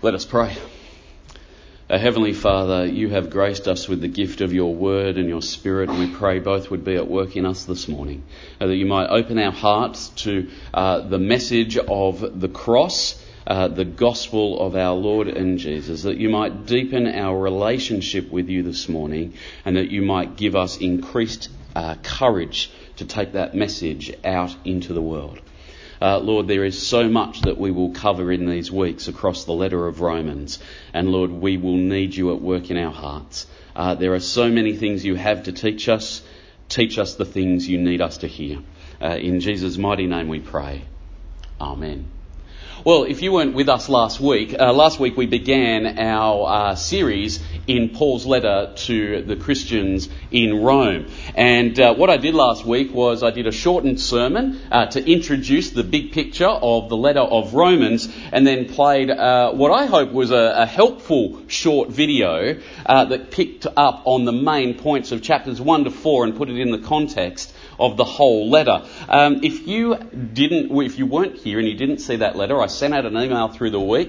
Let us pray. Our Heavenly Father, you have graced us with the gift of your word and your spirit, and we pray both would be at work in us this morning, that you might open our hearts to the message of the cross, the gospel of our Lord and Jesus, that you might deepen our relationship with you this morning, and that you might give us increased courage to take that message out into the world. Lord, there is so much that we will cover in these weeks across the letter of Romans. And Lord, we will need you at work in our hearts. There are so many things you have to teach us. Teach us the things you need us to hear. In Jesus' mighty name we pray. Amen. Well, if you weren't with us last week we began our series in Paul's letter to the Christians in Rome. And what I did last week was I did a shortened sermon to introduce the big picture of the letter of Romans, and then played what I hope was a helpful short video that picked up on the main points of chapters 1 to 4 and put it in the context of the whole letter. If you weren't here and you didn't see that letter, I sent out an email through the week.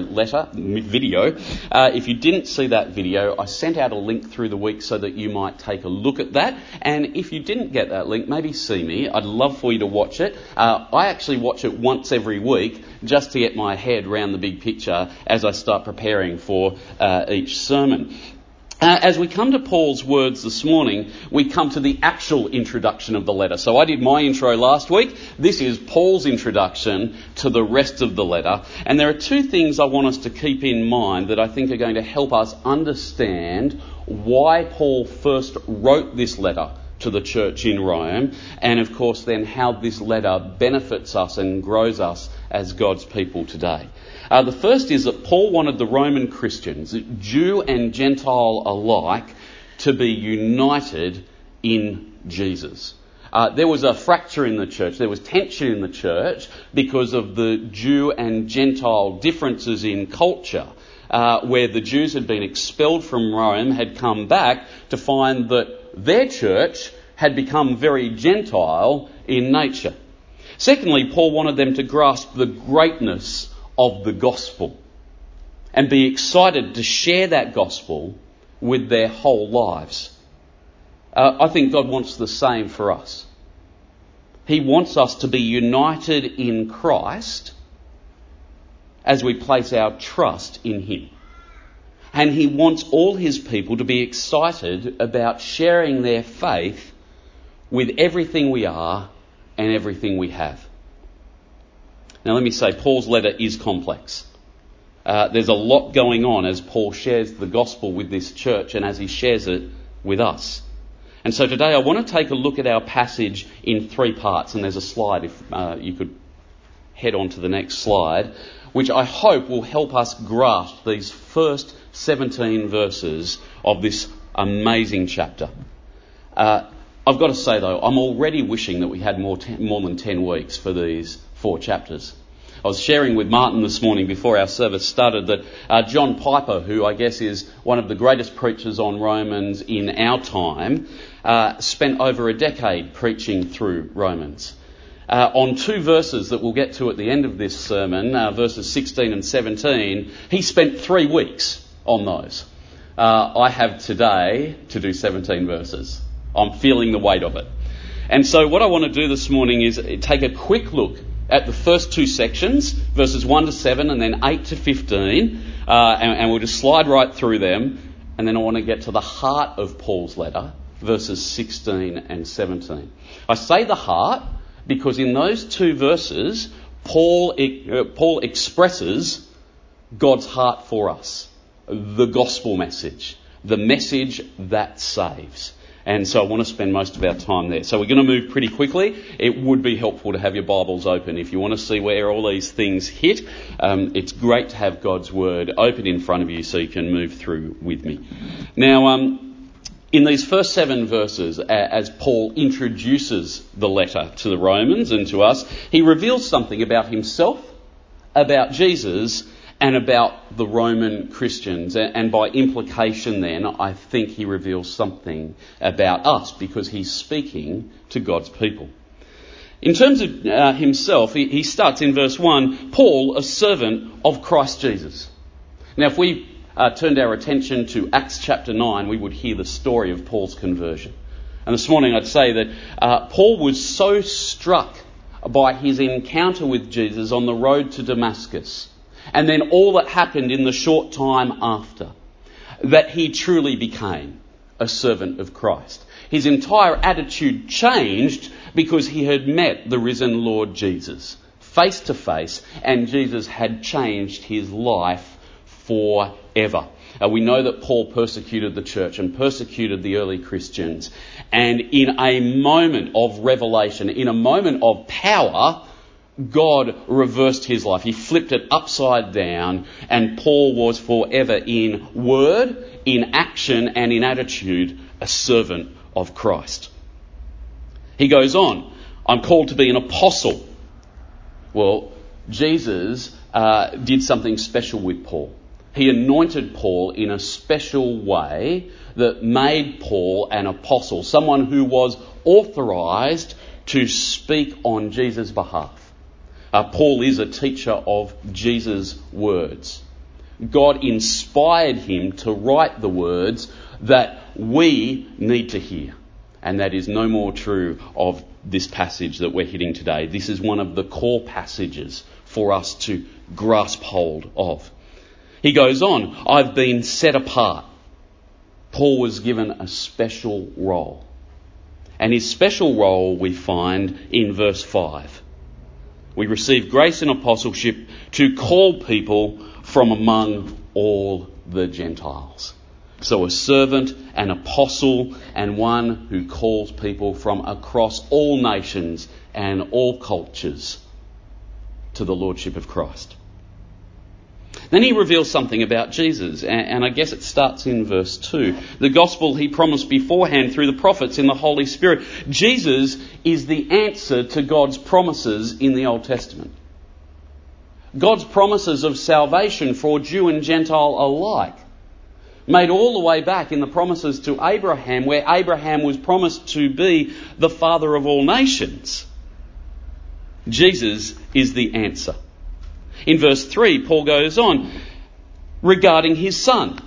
Video. If you didn't see that video, I sent out a link through the week so that you might take a look at that. And if you didn't get that link, maybe see me. I'd love for you to watch it. I actually watch it once every week just to get my head around the big picture as I start preparing for each sermon. As we come to Paul's words this morning, we come to the actual introduction of the letter. So I did my intro last week. This is Paul's introduction to the rest of the letter. And there are two things I want us to keep in mind that I think are going to help us understand why Paul first wrote this letter to the church in Rome, and of course then how this letter benefits us and grows us as God's people today. The first is that Paul wanted the Roman Christians, Jew and Gentile alike, to be united in Jesus. There was a fracture in the church, there was tension in the church because of the Jew and Gentile differences in culture, where the Jews had been expelled from Rome, had come back to find that their church had become very Gentile in nature. Secondly, Paul wanted them to grasp the greatness of the gospel and be excited to share that gospel with their whole lives. I think God wants the same for us. He wants us to be united in Christ as we place our trust in Him. And He wants all His people to be excited about sharing their faith with everything we are and everything we have. Now let me say, Paul's letter is complex. There's a lot going on as Paul shares the gospel with this church and as he shares it with us. And so today I want to take a look at our passage in three parts, and there's a slide if you could head on to the next slide, which I hope will help us grasp these first 17 verses of this amazing chapter. I've got to say though, I'm already wishing that we had more than 10 weeks for these 4 chapters. I was sharing with Martin this morning before our service started that John Piper, who I guess is one of the greatest preachers on Romans in our time, spent over a decade preaching through Romans. On 2 verses that we'll get to at the end of this sermon, verses 16 and 17, he spent 3 weeks on those. I have today to do 17 verses. I'm feeling the weight of it. And so what I want to do this morning is take a quick look at the first 2 sections, verses 1 to 7 and then 8 to 15, and we'll just slide right through them. And then I want to get to the heart of Paul's letter, verses 16 and 17. I say the heart because in those 2 verses, Paul expresses God's heart for us, the gospel message, the message that saves. And so I want to spend most of our time there. So we're going to move pretty quickly. It would be helpful to have your Bibles open. If you want to see where all these things hit, it's great to have God's Word open in front of you so you can move through with me. Now, in these first 7 verses, as Paul introduces the letter to the Romans and to us, he reveals something about himself, about Jesus, and about the Roman Christians. And by implication then, I think he reveals something about us because he's speaking to God's people. In terms of himself, he starts in verse 1, Paul, a servant of Christ Jesus. Now, if we turned our attention to Acts chapter 9, we would hear the story of Paul's conversion. And this morning I'd say that Paul was so struck by his encounter with Jesus on the road to Damascus, and then all that happened in the short time after, that he truly became a servant of Christ. His entire attitude changed because he had met the risen Lord Jesus face to face, and Jesus had changed his life forever. We know that Paul persecuted the church and persecuted the early Christians. And in a moment of revelation, in a moment of power, God reversed his life. He flipped it upside down, and Paul was forever in word, in action, and in attitude, a servant of Christ. He goes on, I'm called to be an apostle. Well, Jesus did something special with Paul. He anointed Paul in a special way that made Paul an apostle, someone who was authorised to speak on Jesus' behalf. Paul is a teacher of Jesus' words. God inspired him to write the words that we need to hear. And that is no more true of this passage that we're hitting today. This is one of the core passages for us to grasp hold of. He goes on, I've been set apart. Paul was given a special role. And his special role we find in verse 5. We receive grace and apostleship to call people from among all the Gentiles. So a servant, an apostle, and one who calls people from across all nations and all cultures to the Lordship of Christ. Then he reveals something about Jesus, and I guess it starts in verse 2. The gospel he promised beforehand through the prophets in the Holy Spirit. Jesus is the answer to God's promises in the Old Testament. God's promises of salvation for Jew and Gentile alike, made all the way back in the promises to Abraham, where Abraham was promised to be the father of all nations. Jesus is the answer. In verse 3, Paul goes on regarding his son.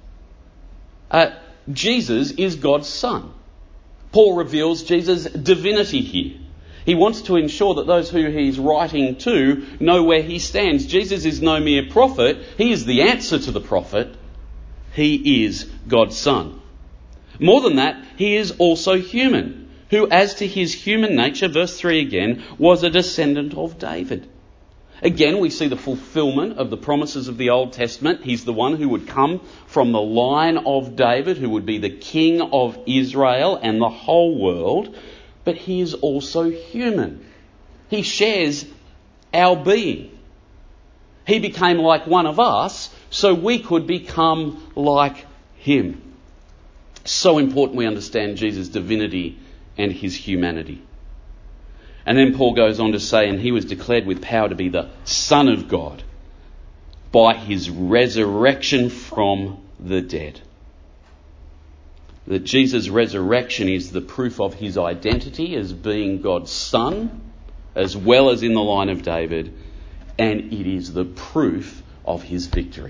Jesus is God's son. Paul reveals Jesus' divinity here. He wants to ensure that those who he's writing to know where he stands. Jesus is no mere prophet. He is the answer to the prophet. He is God's son. More than that, he is also human, who as to his human nature, verse 3 again, was a descendant of David. Again, we see the fulfillment of the promises of the Old Testament. He's the one who would come from the line of David, who would be the king of Israel and the whole world. But he is also human. He shares our being. He became like one of us so we could become like him. So important we understand Jesus' divinity and his humanity. And then Paul goes on to say, and he was declared with power to be the Son of God by his resurrection from the dead. That Jesus' resurrection is the proof of his identity as being God's Son, as well as in the line of David, and it is the proof of his victory.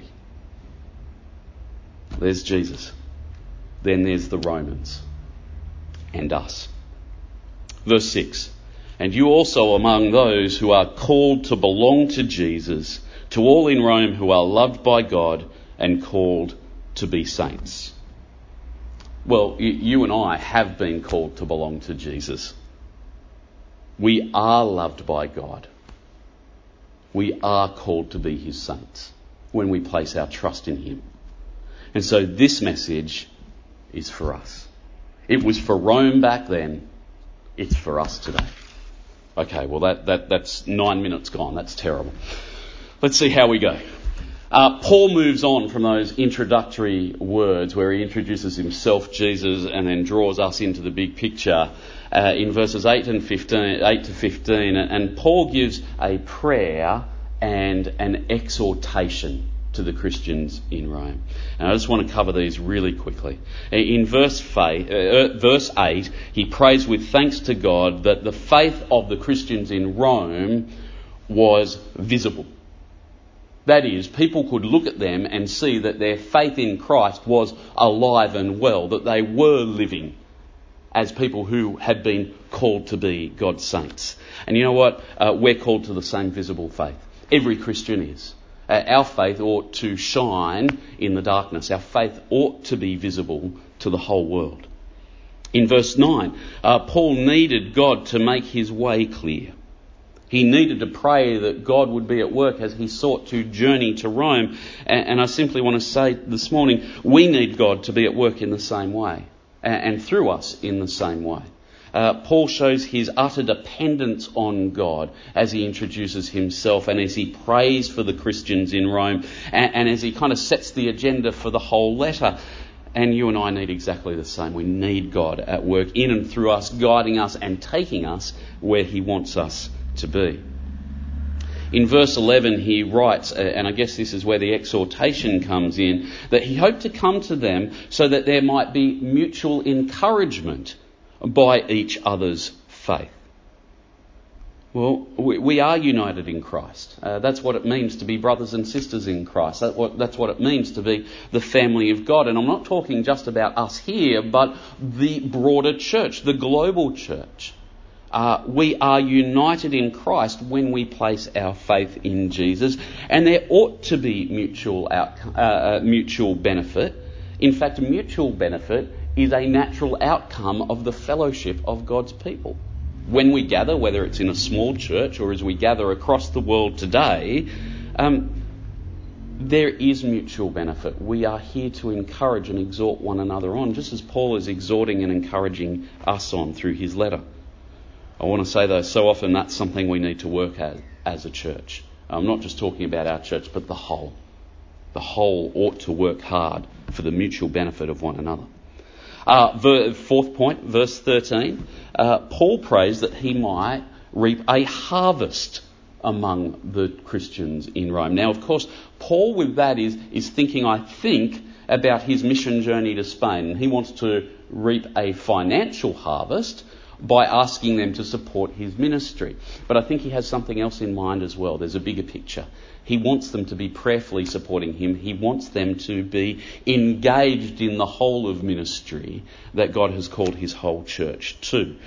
There's Jesus. Then there's the Romans and us. Verse 6. And you also among those who are called to belong to Jesus, to all in Rome who are loved by God and called to be saints. Well, you and I have been called to belong to Jesus. We are loved by God. We are called to be his saints when we place our trust in him. And so this message is for us. It was for Rome back then. It's for us today. Okay, well that's 9 minutes gone. That's terrible. Let's see how we go. Paul moves on from those introductory words where he introduces himself, Jesus, and then draws us into the big picture in verses 8 to 15. And Paul gives a prayer and an exhortation to the Christians in Rome. And I just want to cover these really quickly. In verse 8, he prays with thanks to God that the faith of the Christians in Rome was visible. That is, people could look at them and see that their faith in Christ was alive and well, that they were living as people who had been called to be God's saints. And you know what? We're called to the same visible faith. Every Christian is. Our faith ought to shine in the darkness. Our faith ought to be visible to the whole world. In verse 9, Paul needed God to make his way clear. He needed to pray that God would be at work as he sought to journey to Rome. And I simply want to say this morning, we need God to be at work in the same way and through us in the same way. Paul shows his utter dependence on God as he introduces himself and as he prays for the Christians in Rome and as he kind of sets the agenda for the whole letter. And you and I need exactly the same. We need God at work in and through us, guiding us and taking us where he wants us to be. In verse 11 he writes, and I guess this is where the exhortation comes in, that he hoped to come to them so that there might be mutual encouragement by each other's faith. Well, we are united in Christ. That's what it means to be brothers and sisters in Christ. That's what it means to be the family of God. And I'm not talking just about us here, but the broader church, the global church. We are united in Christ when we place our faith in Jesus, and there ought to be mutual benefit. In fact, mutual benefit is a natural outcome of the fellowship of God's people. When we gather, whether it's in a small church or as we gather across the world today, there is mutual benefit. We are here to encourage and exhort one another on, just as Paul is exhorting and encouraging us on through his letter. I want to say, though, so often that's something we need to work at as a church. I'm not just talking about our church, but the whole. The whole ought to work hard for the mutual benefit of one another. Fourth point, verse 13. Paul prays that he might reap a harvest among the Christians in Rome. Now, of course, Paul with that is thinking, I think, about his mission journey to Spain. He wants to reap a financial harvest by asking them to support his ministry. But I think he has something else in mind as well. There's a bigger picture. He wants them to be prayerfully supporting him. He wants them to be engaged in the whole of ministry that God has called his whole church to.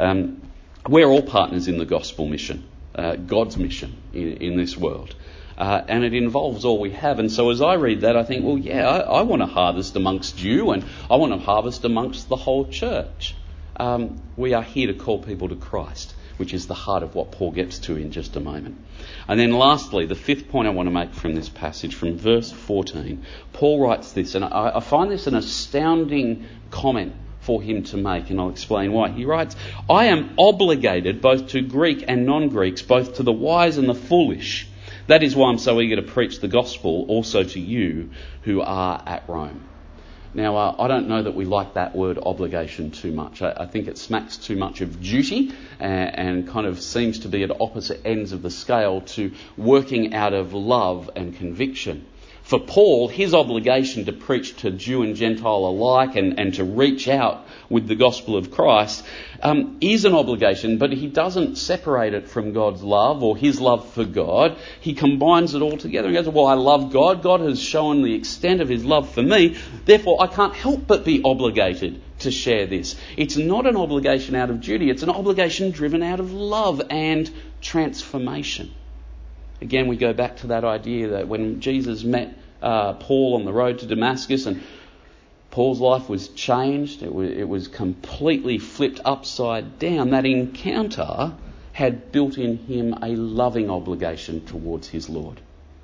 We're all partners in the gospel mission, God's mission in this world. And it involves all we have. And so as I read that, I think, well, yeah, I want to harvest amongst you, and I want to harvest amongst the whole church. We are here to call people to Christ, which is the heart of what Paul gets to in just a moment. And then lastly, the fifth point I want to make from this passage, from verse 14, Paul writes this, and I find this an astounding comment for him to make, and I'll explain why. He writes, I am obligated both to Greek and non-Greeks, both to the wise and the foolish. That is why I'm so eager to preach the gospel also to you who are at Rome. Now, I don't know that we like that word obligation too much. I think it smacks too much of duty and kind of seems to be at opposite ends of the scale to working out of love and conviction. For Paul, his obligation to preach to Jew and Gentile alike and to reach out with the gospel of Christ is an obligation, but he doesn't separate it from God's love or his love for God. He combines it all together. He goes, well, I love God. God has shown the extent of his love for me. Therefore, I can't help but be obligated to share this. It's not an obligation out of duty. It's an obligation driven out of love and transformation. Again, we go back to that idea that when Jesus met Paul on the road to Damascus and Paul's life was changed, it was completely flipped upside down, that encounter had built in him a loving obligation towards his Lord.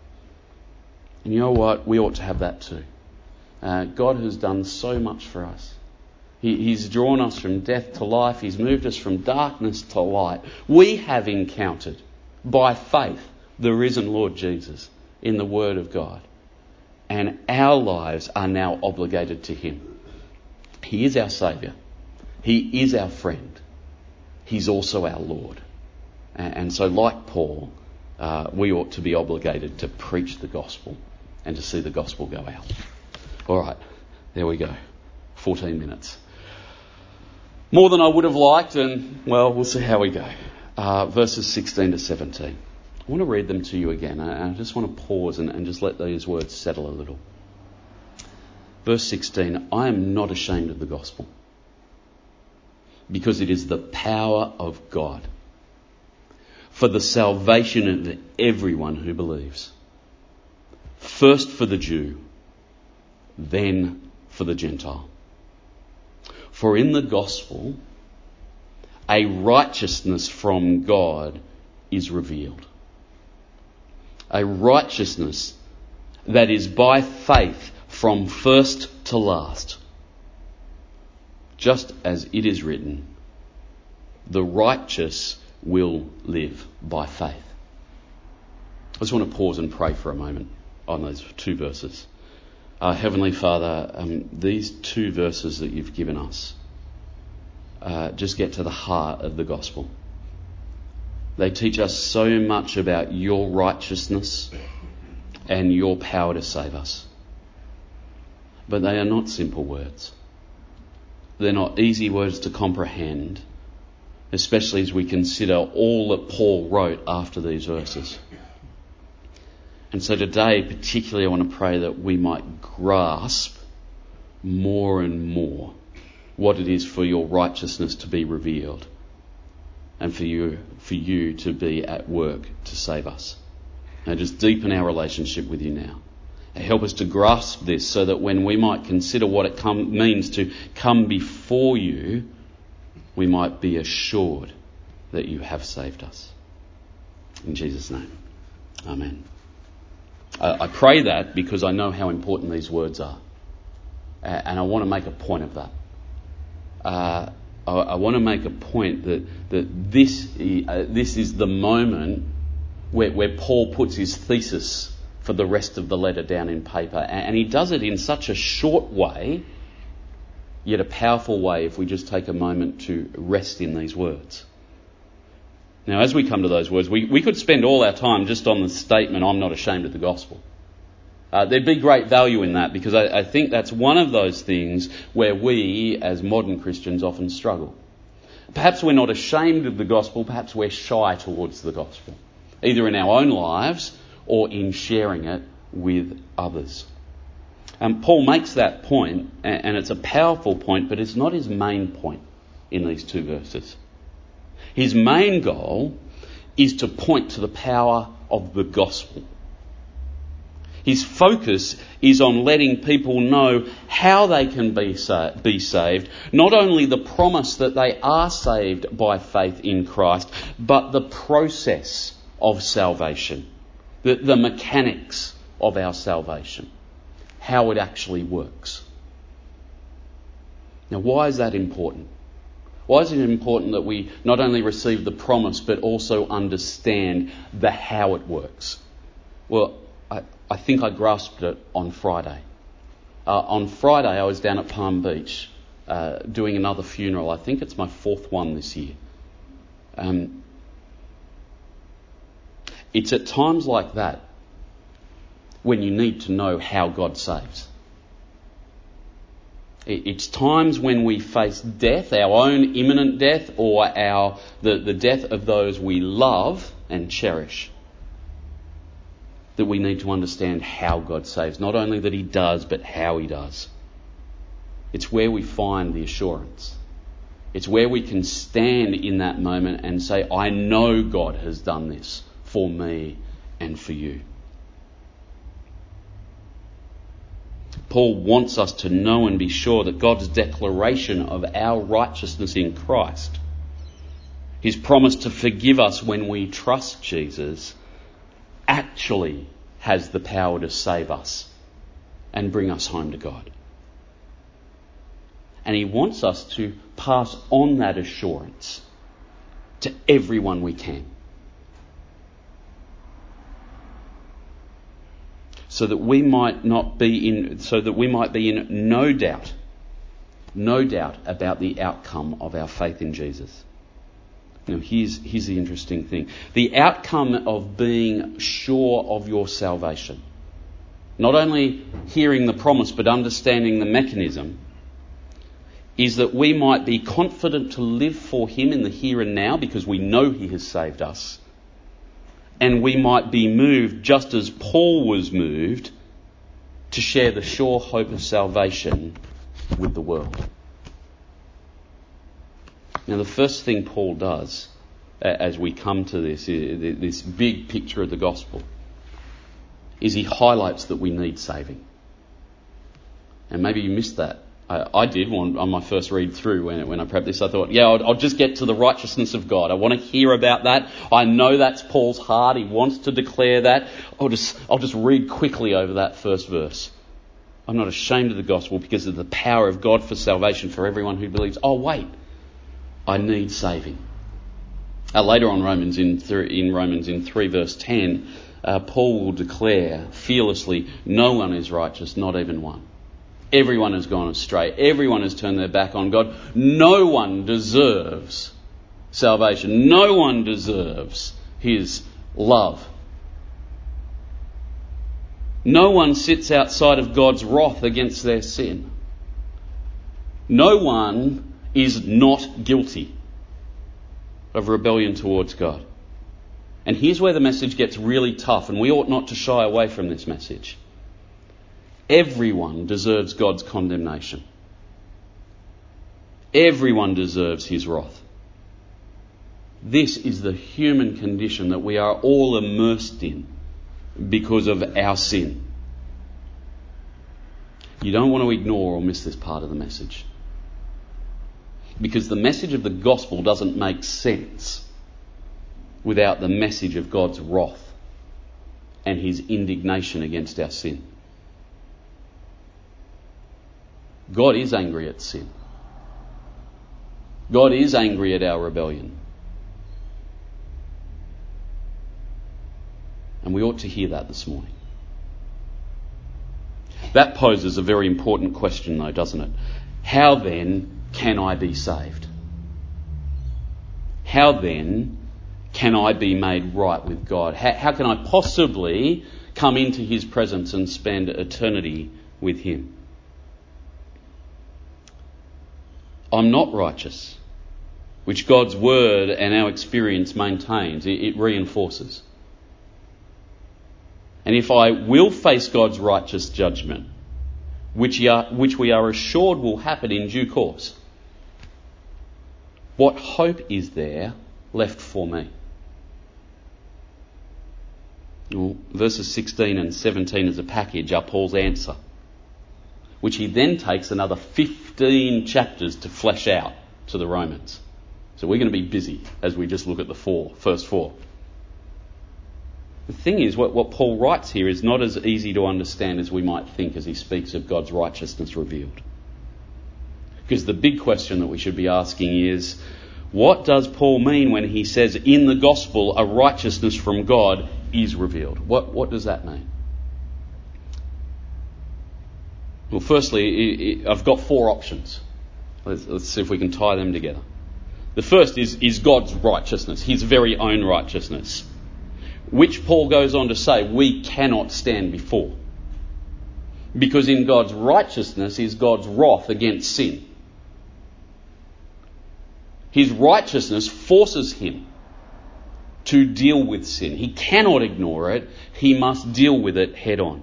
And you know what? We ought to have that too. God has done so much for us. He's drawn us from death to life. He's moved us from darkness to light. We have encountered, by faith, the risen Lord Jesus in the Word of God. And our lives are now obligated to him. He is our Saviour. He is our friend. He's also our Lord. And so like Paul, we ought to be obligated to preach the gospel and to see the gospel go out. All right, there we go. 14 minutes. More than I would have liked, and well, we'll see how we go. Verses 16 to 17. I want to read them to you again. I just want to pause and just let these words settle a little. Verse 16, I am not ashamed of the gospel, because it is the power of God for the salvation of everyone who believes. First for the Jew, then for the Gentile. For in the gospel, a righteousness from God is revealed. A righteousness that is by faith from first to last. Just as it is written, the righteous will live by faith. I just want to pause and pray for a moment on those two verses. Heavenly Father, these two verses that you've given us just get to the heart of the gospel. They teach us so much about your righteousness and your power to save us. But they are not simple words. They're not easy words to comprehend, especially as we consider all that Paul wrote after these verses. And so today, particularly, I want to pray that we might grasp more and more what it is for your righteousness to be revealed and for you to be at work to save us. And just deepen our relationship with you now. And help us to grasp this so that when we might consider what it means to come before you, we might be assured that you have saved us. In Jesus' name, amen. I pray that because I know how important these words are. And I want to make a point of that. I want to make a point that this is the moment where Paul puts his thesis for the rest of the letter down in paper. And he does it in such a short way, yet a powerful way if we just take a moment to rest in these words. Now, as we come to those words, we could spend all our time just on the statement, I'm not ashamed of the gospel. There'd be great value in that because I think that's one of those things where we, as modern Christians, often struggle. Perhaps we're not ashamed of the gospel, perhaps we're shy towards the gospel, either in our own lives or in sharing it with others. Paul makes that point, and it's a powerful point, but it's not his main point in these two verses. His main goal is to point to the power of the gospel. His focus is on letting people know how they can be saved, not only the promise that they are saved by faith in Christ, but the process of salvation, the mechanics of our salvation, how it actually works. Now, why is that important? Why is it important that we not only receive the promise but also understand the how it works? Well, I think I grasped it on Friday. On Friday I was down at Palm Beach doing another funeral. I think it's my fourth one this year. It's at times like that when you need to know how God saves. It's times when we face death, our own imminent death, or the death of those we love and cherish, that we need to understand how God saves. Not only that he does, but how he does. It's where we find the assurance. It's where we can stand in that moment and say, I know God has done this for me and for you. Paul wants us to know and be sure that God's declaration of our righteousness in Christ, his promise to forgive us when we trust Jesus, actually has the power to save us and bring us home to God. And he wants us to pass on that assurance to everyone we can, so that we might be in no doubt about the outcome of our faith in Jesus. Now, here's the interesting thing. The outcome of being sure of your salvation, not only hearing the promise but understanding the mechanism, is that we might be confident to live for him in the here and now because we know he has saved us, and we might be moved, just as Paul was moved, to share the sure hope of salvation with the world. Now, the first thing Paul does as we come to this big picture of the gospel is he highlights that we need saving. And maybe you missed that. I did on my first read through when I prepped this. I thought, I'll just get to the righteousness of God. I want to hear about that. I know that's Paul's heart. He wants to declare that. I'll just read quickly over that first verse. I'm not ashamed of the gospel because of the power of God for salvation for everyone who believes. Oh, wait, I need saving. Later on in Romans 3 verse 10, Paul will declare fearlessly, no one is righteous, not even one. Everyone has gone astray. Everyone has turned their back on God. No one deserves salvation. No one deserves his love. No one sits outside of God's wrath against their sin. No one is not guilty of rebellion towards God. And here's where the message gets really tough, and we ought not to shy away from this message. Everyone deserves God's condemnation. Everyone deserves his wrath. This is the human condition that we are all immersed in because of our sin. You don't want to ignore or miss this part of the message, because the message of the gospel doesn't make sense without the message of God's wrath and his indignation against our sin. God is angry at sin. God is angry at our rebellion. And we ought to hear that this morning. That poses a very important question though, doesn't it? How then can I be saved? How then can I be made right with God? How can I possibly come into his presence and spend eternity with him? I'm not righteous, which God's word and our experience maintains. It reinforces. And if I will face God's righteous judgment, which we are assured will happen in due course, what hope is there left for me? Well, verses 16 and 17 as a package are Paul's answer, which he then takes another 15 chapters to flesh out to the Romans. So we're going to be busy as we just look at the first four. The thing is, what Paul writes here is not as easy to understand as we might think as he speaks of God's righteousness revealed. Because the big question that we should be asking is, what does Paul mean when he says in the gospel a righteousness from God is revealed? What does that mean? Well, firstly, I've got four options. Let's see if we can tie them together. The first is God's righteousness, his very own righteousness, which Paul goes on to say we cannot stand before. Because in God's righteousness is God's wrath against sin. His righteousness forces him to deal with sin. He cannot ignore it. He must deal with it head on.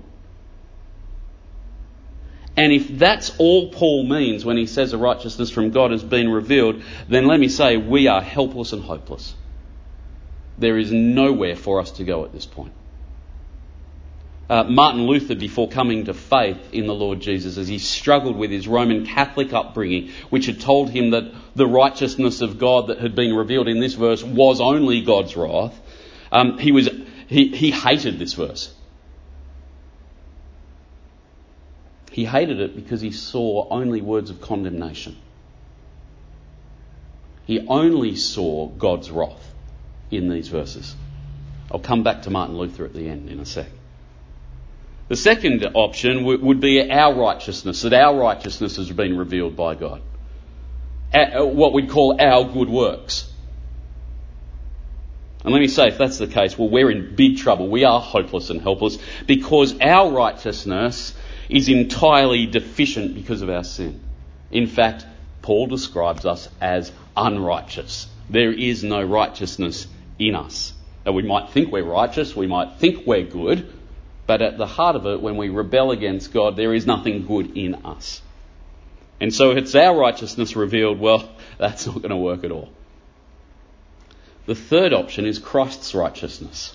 And if that's all Paul means when he says a righteousness from God has been revealed, then let me say we are helpless and hopeless. There is nowhere for us to go at this point. Martin Luther, before coming to faith in the Lord Jesus, as he struggled with his Roman Catholic upbringing, which had told him that the righteousness of God that had been revealed in this verse was only God's wrath, he hated this verse. He hated it because he saw only words of condemnation. He only saw God's wrath in these verses. I'll come back to Martin Luther at the end in a sec. The second option would be our righteousness, that our righteousness has been revealed by God. What we'd call our good works. And let me say, if that's the case, well, we're in big trouble. We are hopeless and helpless because our righteousness is entirely deficient because of our sin. In fact, Paul describes us as unrighteous. There is no righteousness in us. Now, we might think we're righteous, we might think we're good, but at the heart of it, when we rebel against God, there is nothing good in us. And so it's our righteousness revealed, well, that's not going to work at all. The third option is Christ's righteousness.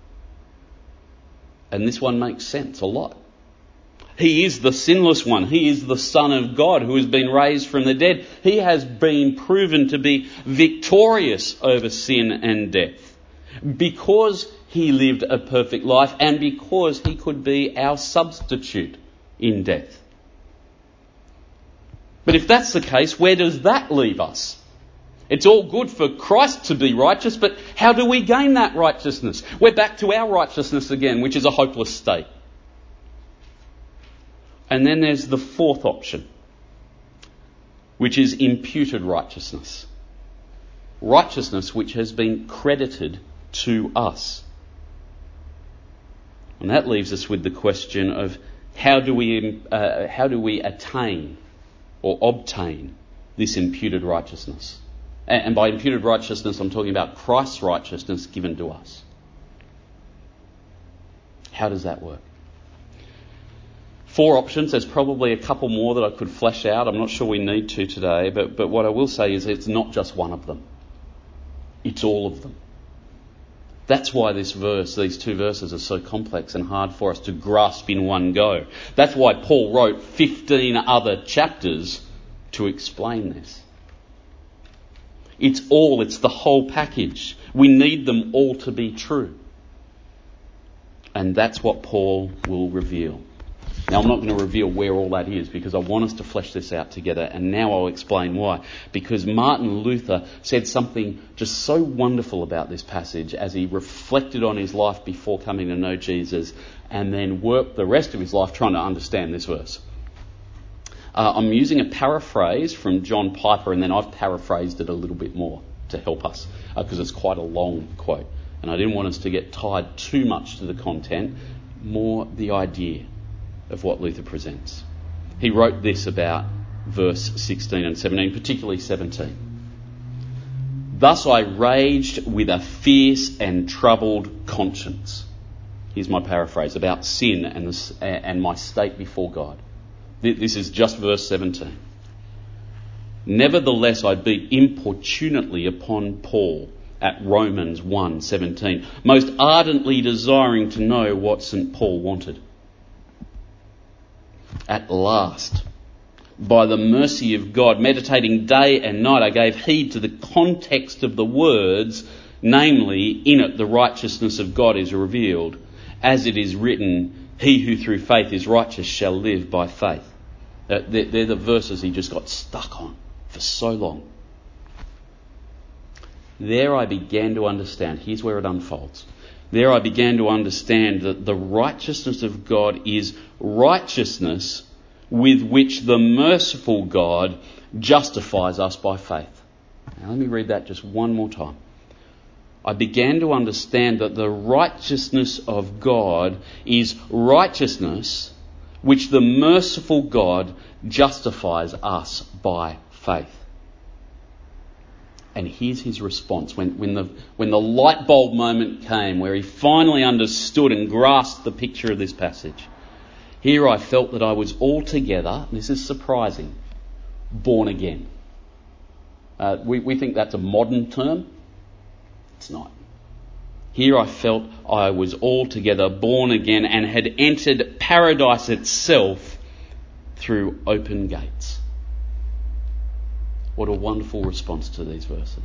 And this one makes sense a lot. He is the sinless one. He is the Son of God who has been raised from the dead. He has been proven to be victorious over sin and death because he lived a perfect life and because he could be our substitute in death. But if that's the case, where does that leave us? It's all good for Christ to be righteous, but how do we gain that righteousness? We're back to our righteousness again, which is a hopeless state. And then there's the fourth option, which is imputed righteousness. Righteousness which has been credited to us. And that leaves us with the question of how do we attain or obtain this imputed righteousness? And by imputed righteousness, I'm talking about Christ's righteousness given to us. How does that work? 4 options. There's probably a couple more that I could flesh out. I'm not sure we need to today, but what I will say is it's not just one of them. It's all of them. That's why these 2 verses are so complex and hard for us to grasp in one go. That's why Paul wrote 15 other chapters to explain this. It's the whole package. We need them all to be true. And that's what Paul will reveal. Now, I'm not going to reveal where all that is because I want us to flesh this out together, and now I'll explain why. Because Martin Luther said something just so wonderful about this passage as he reflected on his life before coming to know Jesus and then worked the rest of his life trying to understand this verse. I'm using a paraphrase from John Piper, and then I've paraphrased it a little bit more to help us because it's quite a long quote. And I didn't want us to get tied too much to the content, more the idea of what Luther presents. He wrote this about verse 16 and 17, particularly 17. Thus I raged with a fierce and troubled conscience. Here's my paraphrase about sin and my state before God. This is just verse 17. Nevertheless I beat importunately upon Paul at Romans 1:17, most ardently desiring to know what St. Paul wanted. At last, by the mercy of God, meditating day and night, I gave heed to the context of the words, namely, in it the righteousness of God is revealed, as it is written, he who through faith is righteous shall live by faith. They're the verses he just got stuck on for so long. There I began to understand. Here's where it unfolds. There I began to understand that the righteousness of God is righteousness with which the merciful God justifies us by faith. Now let me read that just one more time. I began to understand that the righteousness of God is righteousness which the merciful God justifies us by faith. And here's his response when the light bulb moment came where he finally understood and grasped the picture of this passage. Here I felt that I was altogether, this is surprising, born again. We think that's a modern term. It's not. Here I felt I was altogether born again and had entered paradise itself through open gates. What a wonderful response to these verses.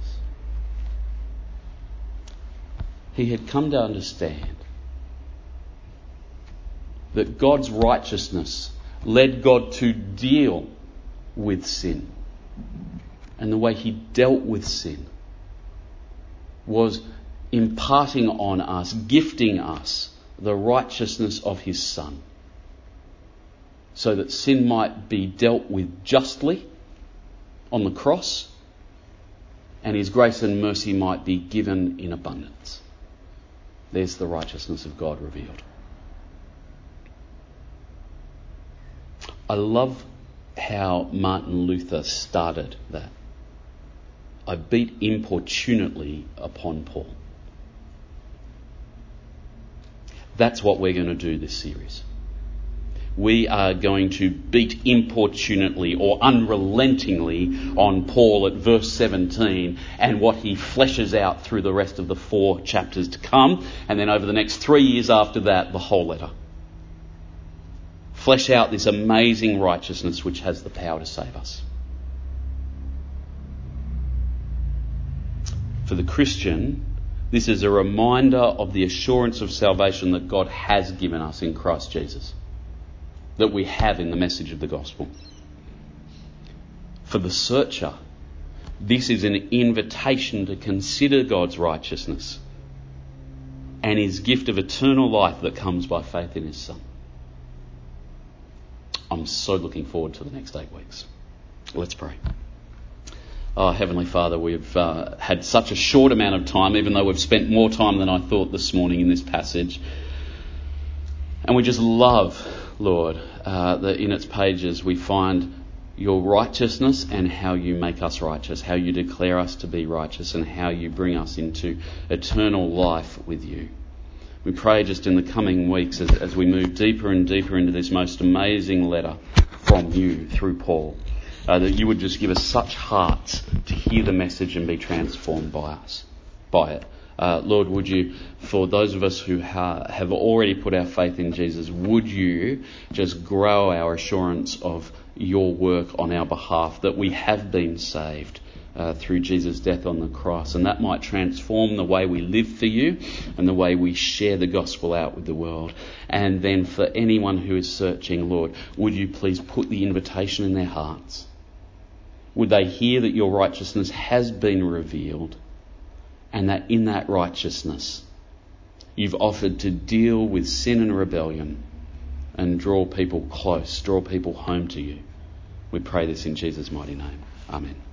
He had come to understand that God's righteousness led God to deal with sin. And the way he dealt with sin was imparting on us, gifting us the righteousness of his Son, so that sin might be dealt with justly on the cross, and his grace and mercy might be given in abundance. There's the righteousness of God revealed. I love how Martin Luther started that. I beat importunately upon Paul. That's what we're going to do this series. We are going to beat importunately or unrelentingly on Paul at verse 17 and what he fleshes out through the rest of the 4 chapters to come, and then over the next 3 years after that, the whole letter. Flesh out this amazing righteousness which has the power to save us. For the Christian, this is a reminder of the assurance of salvation that God has given us in Christ Jesus, that we have in the message of the gospel. For the searcher, this is an invitation to consider God's righteousness and his gift of eternal life that comes by faith in his Son. I'm so looking forward to the next 8 weeks. Let's pray. Oh, Heavenly Father, we've had such a short amount of time, even though we've spent more time than I thought this morning in this passage. And we just love, Lord, that in its pages we find your righteousness and how you make us righteous, how you declare us to be righteous, and how you bring us into eternal life with you. We pray just in the coming weeks as we move deeper and deeper into this most amazing letter from you through Paul, that you would just give us such hearts to hear the message and be transformed by it. Lord, would you, for those of us who have already put our faith in Jesus, would you just grow our assurance of your work on our behalf, that we have been saved through Jesus' death on the cross, and that might transform the way we live for you and the way we share the gospel out with the world. And then for anyone who is searching, Lord, would you please put the invitation in their hearts? Would they hear that your righteousness has been revealed, and that in that righteousness you've offered to deal with sin and rebellion and draw people close, draw people home to you. We pray this in Jesus' mighty name. Amen.